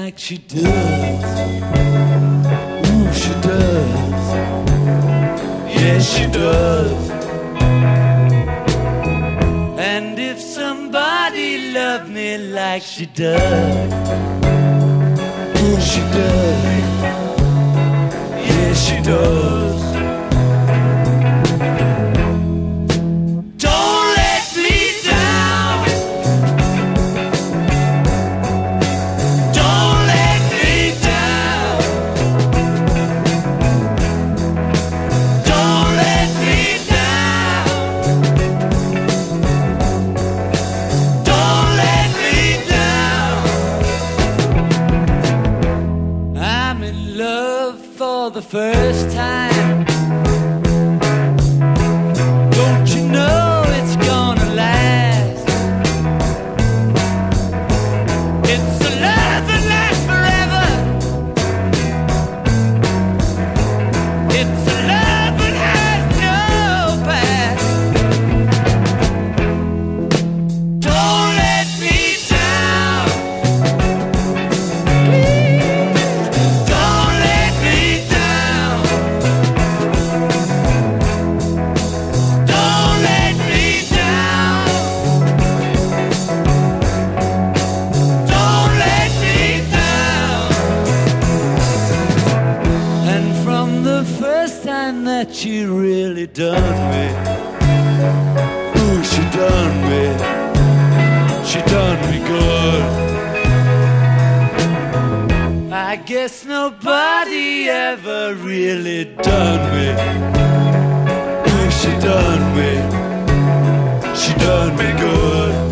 like she does. Ooh, she does. Yes, she does. And if somebody loved me like she does, ooh, she does. Yes, she does. For the first time, don't you know it's gonna last? It's a love that lasts forever. It's a love that has no past. Don't let me down, please. Don't let me down. Don't let me down. Don't let me down. And from the first time that she really done me, ooh, she done me. She done me good. I guess nobody ever really done me. Ooh, she done me. She done me good.